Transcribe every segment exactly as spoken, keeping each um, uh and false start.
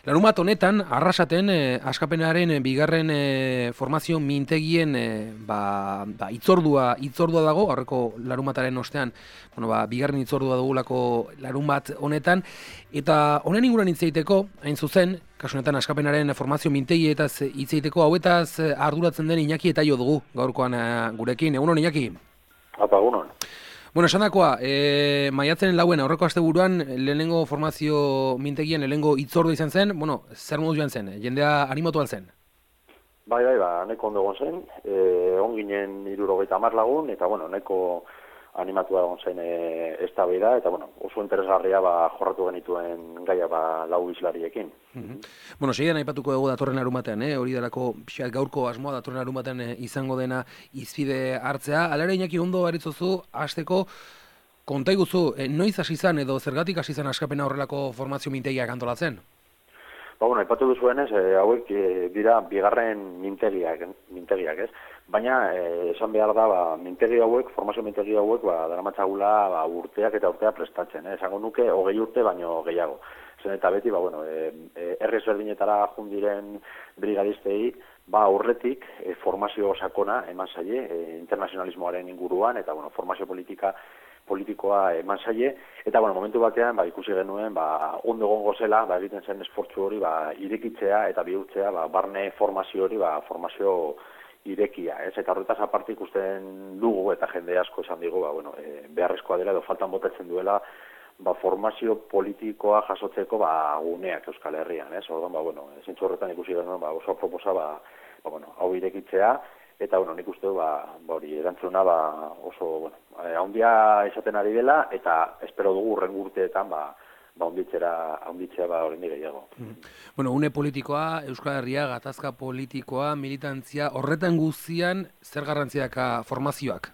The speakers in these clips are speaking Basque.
Larumat honetan, Arrasaten, eh, Askapenaren eh, bigarren eh, formazio mintegien eh, ba, ba, itzordua, itzordua dago, aurreko larumataren ostean, bueno, ba, bigarren itzordua dugulako larumat honetan, eta honen inguruan hitz egiteko, hain zuzen, kasu honetan Askapenaren formazio mintegietaz hitz egiteko, hauetaz eh, arduratzen den Iñaki eta jo dugu, gaurkoan eh, gurekin. Egunon, Iñaki? Apa, egunon. Bueno, esan dakoa, e, maiatzen lauen aurreko asteburuan lehenengo formazio mintegien lehenengo itzordu izan zen, bueno, zer modu joan zen, jendea animatu zen? Bai, bai, ba, neko ondo egon zen, e, on ginen hirurogeita hamar lagun, eta, bueno, neko animatu egon zen e, eztabaida, eta, bueno, oso interesgarria ba, jorratu genituen gaia ba, lau islariekin. Mm-hmm. Bueno, segidan aipatuko dugu datorren larumatean, eh? Hori delako pixat gaurko asmoa datorren larumatean eh, izango dena izpide hartzea. Alare Iñaki ondo baritzozu, hasteko konta iguzu, eh, noiz hasi izan edo zergatik hasi izan Askapena horrelako formazio mintegiak antolatzen? Ba, bueno, aipatu duzuenez, e, hauek e, dira bigarren mintegiak, mintegiak, ez? Baina, e, esan behar da, ba, mintegi hauek, formazio mintegi hauek, ba, daramatzagula ba, urteak eta urtea prestatzen, eh? Esango nuke, hogei urte baino gehiago. Zen eta beti, ba, bueno, e, e, errez berdinetara jundiren brigadistei, ba, aurretik e, formazio sakona eman zaie, e, internazionalismoaren inguruan, eta, bueno, formazio politika politikoa eman zaie, eta, bueno, momentu batean, ba, ikusi genuen, ba, ondo egongo zela, ba, egiten zen esfortzu hori, ba, irekitzea eta bihurtzea, ba, barne formazio hori, ba, formazio irekia, ez? Eta horretaz aparte ikusten dugu, eta jende asko esan digu, ba, bueno, e, beharrezkoa dela, edo faltan botatzen duela, ba, formazio politikoa jasotzeko, ba, guneak Euskal Herrian, ez? Orduan, ba, bueno, zentzu horretan ikusi genuen, ba, oso proposa, ba, ba, bueno, hau irekitzea, eta, bueno, nik uste du, ba, ba, hori, erantzuna, ba, oso, bueno, haundia esaten ari dela, eta espero dugu urren urteetan, ba, ba, onditzera, onditzea, ba, hori nire gehiago. Mm. Bueno, une politikoa, Euskal Herria, gatazka politikoa, militantzia, horretan guztian, zer garrantziaka formazioak?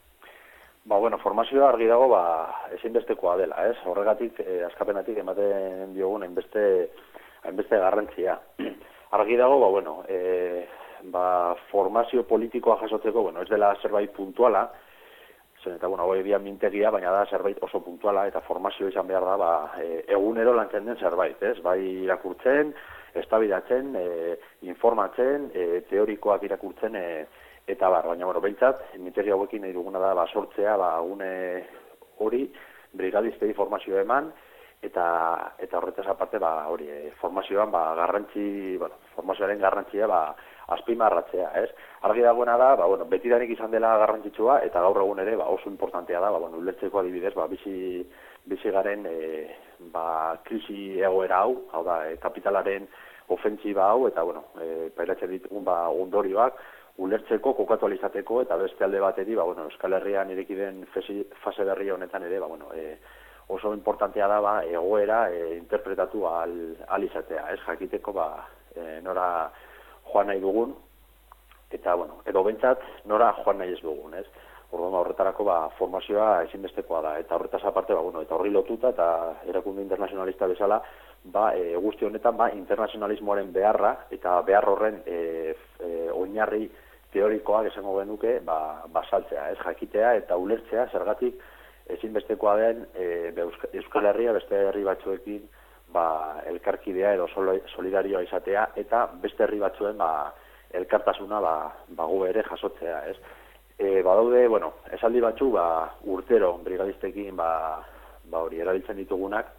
Ba, bueno, formazioa argi dago, ba, ezinbestekoa dela, ez? Horregatik, eh, Askapenatik ematen diogun hainbeste, hainbeste garrantzia. Argi dago, ba, bueno, eh, ba, formazio politikoa jasotzeko, bueno, ez dela zerbait puntuala, zen eta, bueno, hori dian mintegia, baina da zerbait oso puntuala, eta formazio izan behar da, ba, e, egunero lantzen den zerbait, ez? Bai irakurtzen, eztabaidatzen, e, informatzen, e, teorikoak irakurtzen, e, eta bar, baina, bueno, behintzat, mintegia hauekin nahi duguna da, ba, sortzea, ba, gune hori, brigadistei formazio eman, eta eta horretaz aparte, ba, hori, e, formazioan, ba, garrantzi, bueno, formazioaren garrantzia, ba, azpimarratzea, ez? Argi dagoena da, ba, bueno, betidanik izan dela garrantzitsua, eta gaur egun ere, ba, oso importantea da, ba, bueno, ulertzeko adibidez, ba, bizi, bizi garen, e, ba, krisi egoera hau, hau da, e, kapitalaren ofentsiba hau, eta, bueno, e, pairatzen ditugun, ba, ondorioak, ulertzeko, kokatu alizateko, eta beste alde bateri, ba, bueno, Euskal Herrian ireki den fase berri honetan ere, ba, bueno, e, oso importantea da, ba, egoera e, interpretatu al, alizatea, ez? Jakiteko, ba, e, nora joan nahi dugun, eta, bueno, edo bentsat, nora joan nahi ez dugun, ez? Orduan, horretarako, ba, formazioa ezinbestekoa da, eta horretaz aparte, ba, bueno, eta horri lotuta, eta erakunde internazionalista bezala, ba, e, guzti honetan, ba, internazionalismoaren beharra, eta behar horren e, e, oinarri teorikoak esango genuke, ba, basaltzea, ez? Jakitea eta ulertzea, zergatik ezinbestekoa den e, Euskal Herria beste herri batzuekin, ba, elkarkidea edo solidarioa izatea, eta beste herri batzuen, ba, elkartasuna, ba, ba, gu ere jasotzea, ez? E, badaude, bueno, esaldi batzu, ba, urtero brigadistekin, ba, ba, hori erabiltzen ditugunak,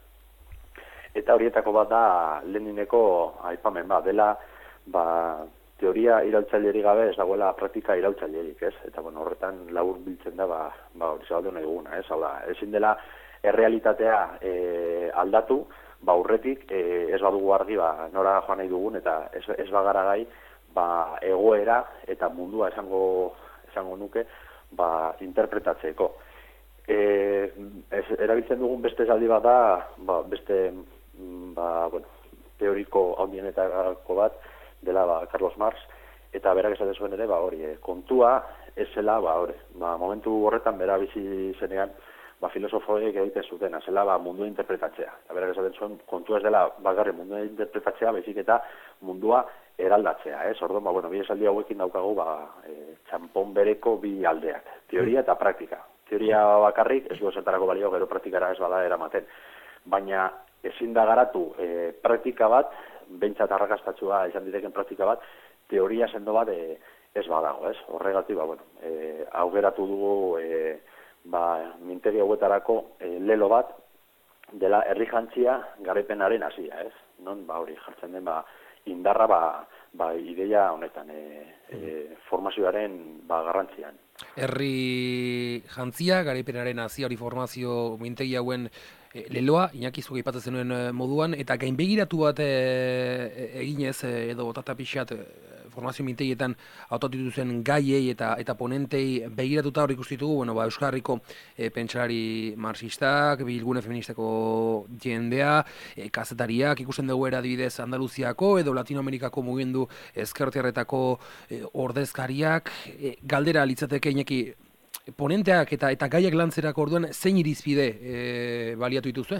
eta horietako bat da Lenineko aipamen, ba, dela, ba, teoria iraultzailerik gabe ez dagoela praktika iraultzailerik, ez? Eta, bueno, horretan labur biltzen da, ba, ba, hori zabaldu nahi duguna, ez? Hau da, ezin dela errealitatea e, aldatu, ba, urretik, e, ez badugu argi, ba, nora joan nahi dugun, eta ez, ez bagara gai, ba, egoera eta mundua esango, esango nuke, ba, interpretatzeko. E, ez, erabiltzen dugun beste esaldi bat da, ba, beste, ba, bueno, teoriko handienetako bat, dela, ba, Carlos Marx, eta berak esaten zuen ere, ba, hori, e, kontua, ez zela, ba, hori, ba, momentu horretan bera bizi zenean, ba, filosofoek egiten zuten, zela, ba, mundua interpretatzea. Eta berak esaten zuen, kontua ez dela, bakarri mundua interpretatzea, baizik eta mundua eraldatzea, ez? Orduan, ba, bueno, bi esaldi hauekin daukagu, ba, e, txanpon bereko bi aldeak, teoria eta praktika. Teoria bakarrik, ez du esatarako balio, gero praktikara ez bada eramaten. Baina, ezin da garatu e, praktika bat, behintzat arrakastatsua izan diteken praktika bat, teoria sendo bat e, ez badago, ez? Horregatik, ba, bueno, e, augeratu dugu e, ba, mintegi hauetarako e, lelo bat, dela herri jantzia garaipenaren hasia, ez? Non, ba, hori jartzen den, ba, indarra, ba, ba, ideia honetan, e, e, formazioaren, ba, garrantzian. Herri jantzia, garaipenaren hasia hori formazio mintegi hauen e, leloa, Iñaki zuk aipatzen zenuen e, moduan, eta gainbegiratu bat e, eginez, e, edo botata pixat, e, formazio mintegietan hautatu dituzuen gaiei eta eta ponentei begiratuta hor ikustitugu, bueno, ba, Euskal Herriko e, pentsalari marxistak, bilgune feministako jendea, e, kazetariak, ikusten dugu era adibidez Andaluziako edo Latinoamerikako mugimendu ezkertiarretako e, ordezkariak, e, galdera litzateke Iñaki, ponenteak eta eta gaiak lantzerako orduan zein irizpide e, baliatu dituzue?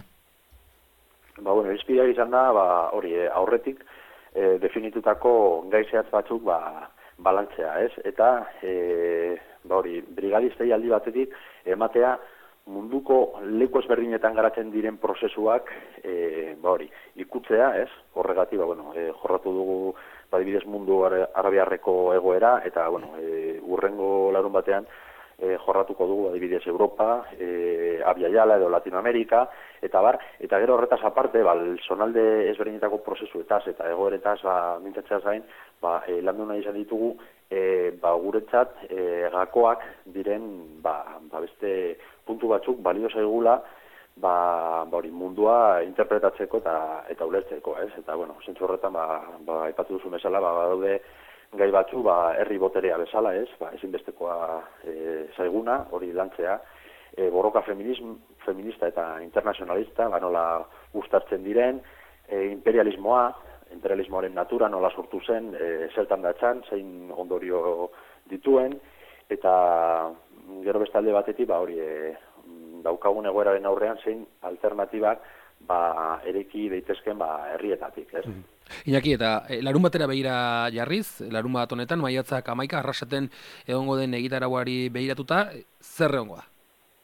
Ba, bueno, irizpideak izan da, ba, hori, e, aurretik, E, definitutako gai zehatz batzuk ba, balantzea, ez? Eta, e, ba hori, brigadistei aldi batetik ematea munduko leku ezberdinetan garatzen diren prozesuak, e, ba hori, ikutzea, ez? Horregatik, ba, bueno, e, jorratu dugu badibidez mundu arabiarreko egoera, eta, bueno, e, urrengo larun batean, E, jorratuko dugu adibidez Europa, e, Abiaiala edo Latinoamerika, eta bar, eta gero horretaz aparte, ba, zonalde ezberdinetako prozesuetaz eta egoeretaz ba, mintzatzea zain, ba, e, landu nahi izan ditugu, e, ba, guretzat e, gakoak diren ba, ba, beste puntu batzuk balio zaigula ba, ba hori mundua interpretatzeko eta eta ulertzeko, ez? Eta, bueno, zentzu horretan, ba, ba, aipatu duzu bezala, ba, badaude gai batzu, ba, herri boterea bezala, ez, ba, ezinbestekoa e, zaiguna, hori lantzea, e, borroka feminism, feminista eta internazionalista, ba, nola uztartzen diren, e, imperialismoa, imperialismoaren natura, nola sortu zen, e, zertan datzan, zein ondorio dituen, eta gero bestalde batetik, ba, hori, e, daukagun egoeraren aurrean, zein alternatibak, ba, ereki daitezken, ba, herrietatik, ez? Mm-hmm. Iñaki, eta e, larun batera behira jarriz, larun bat honetan, maiatzak hamaika arrasaten egongo den egitaraguari behiratuta, zer egongo da?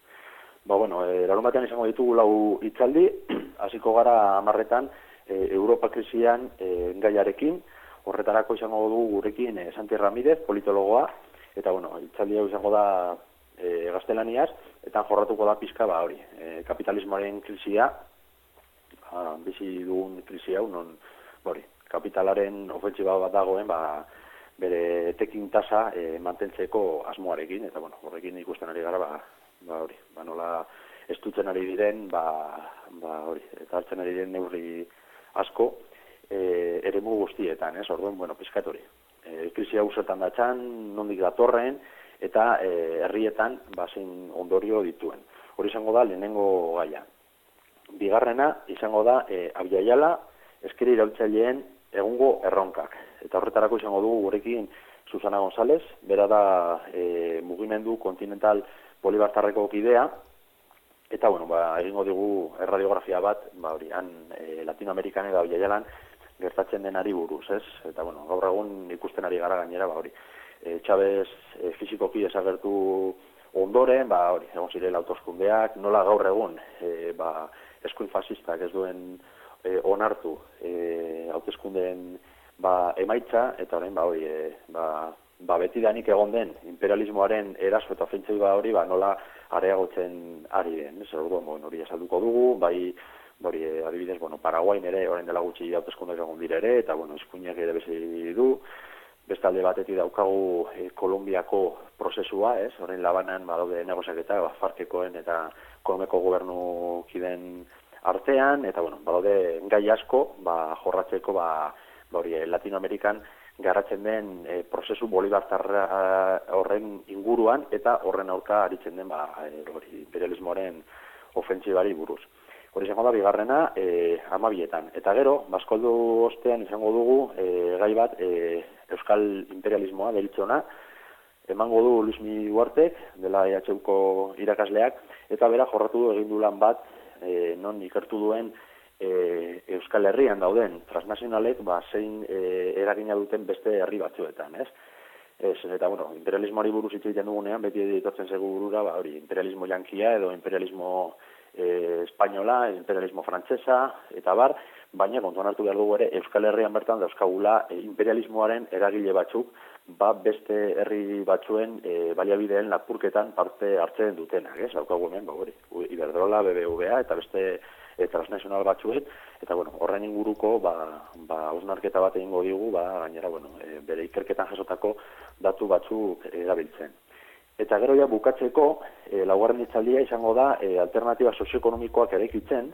Ba, bueno, e, larun batean izango ditugu lau hitzaldi, hasiko gara hamarretan e, Europa krisian e, gaiarekin, horretarako izango dugu gurekin e, Santi Ramírez, politologoa, eta, bueno, hitzaldi hau izango da e, gaztelaniaz, eta jorratuko da pizka, ba, hori, e, kapitalismoaren krisia, ba, bizi dugun krisi hau, non, hori, kapitalaren ofentsiba bat dagoen, ba, bere etekin tasa e, mantentzeko asmoarekin, eta, bueno, horrekin ikusten ari gara, ba, ba hori, ba, nola estutzen ari diren, ba, ba, hori, eta hartzen ari diren neurri asko, e, eremu guztietan, ez, orduan, bueno, pizkat hori. E, krisi hau zertan datxan, nondik datorren, eta e, herrietan, ba, zein ondorio dituen. Hori izango da, lehenengo gaia. Bigarrena, izango da, e, Abiaiala, eskeri iraultzaileen egungo erronkak. Eta horretarako izango dugu gurekin Susana González, bera da e, mugimendu kontinental polibartarreko kidea, eta, bueno, ba, egingo dugu erradiografia bat, ba, hori, han e, Latinoamerikan eta Abiaialan gertatzen denari buruz, ez? Eta, bueno, gaur egun ikusten ari gara gainera, ba, hori, e, Chavez e, fizikoki desagertu ondoren, ba, hori, egon zirela autoskundeak, nola gaur egun, e, ba, eskuin fasistak ez duen E, onartu e, hauteskundeen ba, emaitza, eta orain ba, hori, e, ba, ba, betidanik egon den imperialismoaren eraso eta ofentsiba hori ba, nola areagotzen ari den. Ez orduan, bon, hori esalduko dugu, bai, hori, e, adibidez, bueno, Paraguain ere, orain dela gutxi hauteskundeak egon dire ere, eta, bueno, eskuinak ere bezi du, bestalde batetik daukagu e, Kolombiako prozesua, ez, orain Labanan badaude negoziaketa, ba, Farkekoen eta Kolomeko gobernu kiden artean, eta, bueno, badaude gai asko, ba, jorratzeko, ba, ba hori, Latinoamerikan garatzen den e, prozesu bolibartarra horren inguruan, eta horren aurka aritzen den, ba, e, hori, imperialismoaren ofentsibari buruz. Hori izango da, bigarrena, e, amabietan. Eta gero, Baskoldu ostean izango dugu, e, gai bat, e, Euskal imperialismoa deritzona, emango du Luismi Duartek, dela E H Uko irakasleak, eta bera jorratu du egin du lan bat, E, non ikertu duen e, Euskal Herrian dauden transnazionalek ba, zein e, eragina duten beste herri batzuetan, ez? Ez, eta, bueno, imperialismoari buruz hitz egiten dugunean, beti etortzen zegu burura, ba, hori, imperialismo jankia edo imperialismo e, espainola, imperialismo frantsesa, eta bar, baina kontuan hartu behar dugu ere Euskal Herrian bertan dauzkagula e, imperialismoaren eragile batzuk, ba beste herri batzuen e, baliabideen lapurketan parte hartzen dutenak, ez? Daukagu hemen, ba hori, Iberdrola, B B V A eta beste e, transnacional batzuet, eta bueno, horren inguruko ba ba hausnarketa bat egingo digu, ba gainera bueno, e, bere ikerketan jasotako datu batzuk erabiltzen. Eta gero ja bukatzeko, e, laugarren hitzaldia izango da e, alternatiba sozioekonomikoak eraikitzen,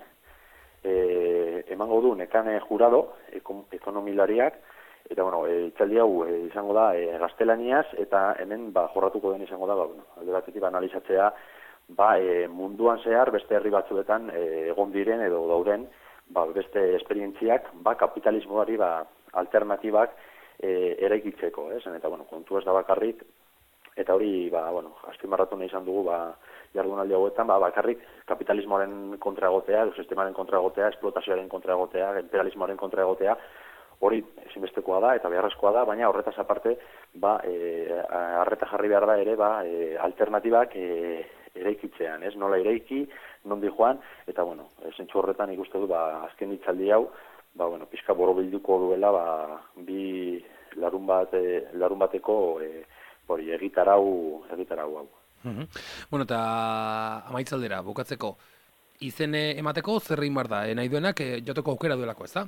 e, emango du Nekane Jurado, ekon, ekonomilariak, eta bueno, e, hitzaldi hau e, izango da e, gaztelaniaz, eta hemen ba jorratuko den izango da, ba, bueno, alde batetik analizatzea ba, e, munduan zehar beste herri batzuetan e, egon diren edo dauden ba, beste esperientziak ba, kapitalismoari ba, alternatibak e, eraikitzeko, ez? Eta bueno, kontu ez da bakarrik, eta hori ba, bueno, azpimarratu nahi izan dugu ba, jardunaldi hauetan, ba, bakarrik kapitalismoaren kontra egotea, sistemaren kontra egotea, esplotazioaren kontra egotea, imperialismoaren kontra egotea, hori ezinbestekoa da eta beharrezkoa da, baina horretaz aparte ba, e, arreta jarri behar da ere ba, e, alternatibak e, eraikitzean, ez? Nola eraiki, nondi joan, eta bueno, zentzu horretan ikuste du ba, azken hitzaldi hau, ba, bueno, pixka borobilduko duela ba, bi larun, bat, e, larun bateko e, hori, egitarau, egitarau hau. Uhum. Bueno, eta amaitzaldera, bukatzeko, izen emateko zer egin behar da, e, nahi duenak e, joteko aukera duelako, ez da?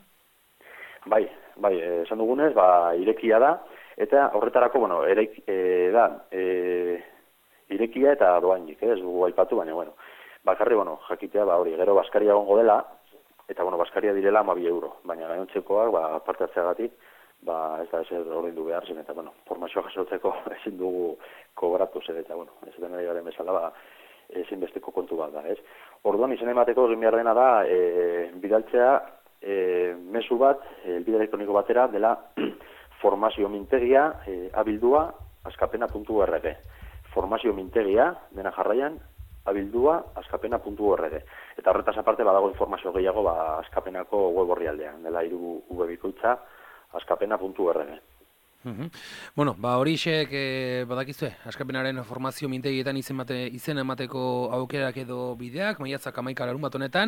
Bai, bai, esan dugunez, ba, irekia da, eta horretarako, bueno, ereik, e, da, e, irekia eta doainik, ez dugu aipatu, baina, bueno, bakarri, bueno, jakitea, ba, hori, gero baskaria gongo dela, eta, bueno, baskaria direla amabi euro, baina gainontzekoak, ba, parte hartzeagatik, ba, ez da, ez ordaindu behar zen, eta, bueno, formazioa jasotzeko ezin dugu kobratu zen, eta, bueno, ez den ari garen bezala, ba, ezin besteko kontu bat da, ez? Orduan, izan emateko egin behar dena da, e, bidaltzea, E, mezu bat, elbide elektroniko batera, dela formazio mintegia e, abildua askapena puntu org. Formazio mintegia, dena jarraian, abildua askapena puntu org. Eta horretaz aparte badago informazio gehiago ba, askapenako web orrialdean, dela hiru webikoitza askapena puntu org. Uhum. Bueno, ba horixek e, badakizue, askapenaren formazio mintegietan izen, bate, izen emateko aukerak edo bideak, maiatzak hamaika larun bat honetan,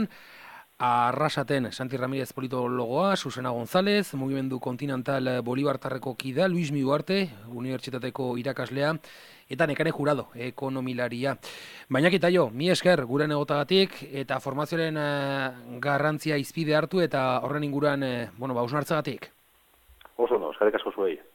Arrasaten Santi Ramirez politologoa, Susana González, Mugimendu Kontinental Bolibartarreko kida, Luis Miguarte, Unibertsitateko irakaslea, eta Nekane Jurado, ekonomilaria. Baina kita jo, mi esker guren egotagatik, eta formazioaren uh, garrantzia izpide hartu, eta horren inguruan, uh, bueno, ba, usnartzagatik. Oso no, eskerrik asko zuei.